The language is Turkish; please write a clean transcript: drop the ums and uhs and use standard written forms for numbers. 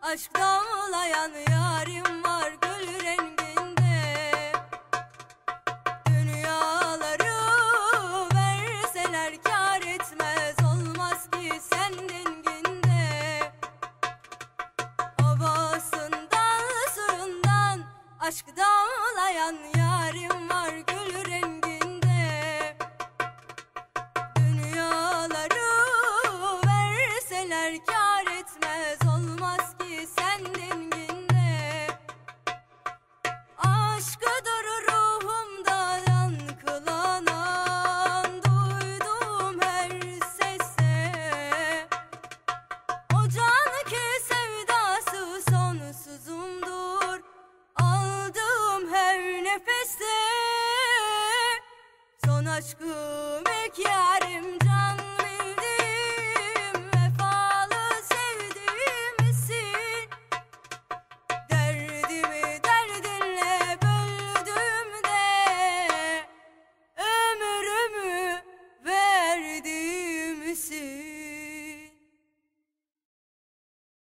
Aşk damlayan yarim var gül renginde. Dünyaları verseler kâr etmez, olmaz ki sen denginde. Havasından suyundan aşk damlayan yarim var gül renginde. Dünyaları verseler kâr etmez, olmaz ki sen denginde. Aşkıdır ruhumda yankılanan, duyduğum her seste. O can ki sevdası sonsuzumdur, aldığım her nefeste. Son aşkım ek